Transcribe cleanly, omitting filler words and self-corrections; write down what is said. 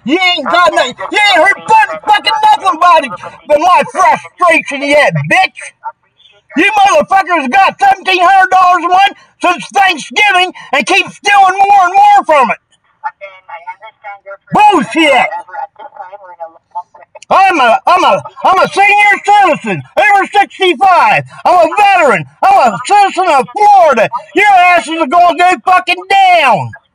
You ain't got nothing. You ain't heard fucking nothing about it but my frustration yet, bitch. You motherfuckers got $1,700 a month since Thanksgiving and keep stealing more and more from it. Bullshit. I'm a senior citizen, over 65. I'm a veteran. I'm a citizen of Florida. Your asses are going to go fucking down.